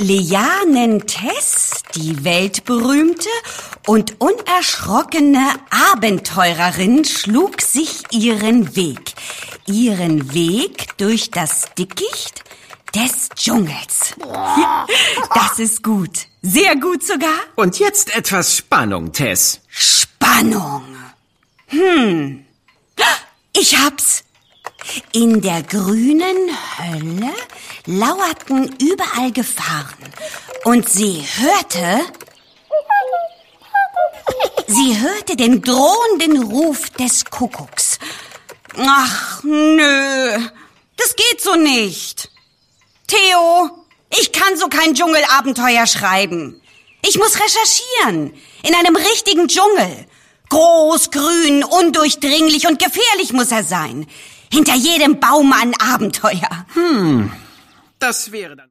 Lianen Tess, die weltberühmte und unerschrockene Abenteurerin, schlug sich ihren Weg durch das Dickicht des Dschungels. Das ist gut, sehr gut sogar. Und jetzt etwas Spannung, Tess. Spannung. Ich hab's. In der grünen Hölle lauerten überall Gefahren. Und sie hörte den drohenden Ruf des Kuckucks. Ach, nö, das geht so nicht. Theo, ich kann so kein Dschungelabenteuer schreiben. Ich muss recherchieren. In einem richtigen Dschungel. Groß, grün, undurchdringlich und gefährlich muss er sein. Hinter jedem Baum ein Abenteuer. Das wäre dann...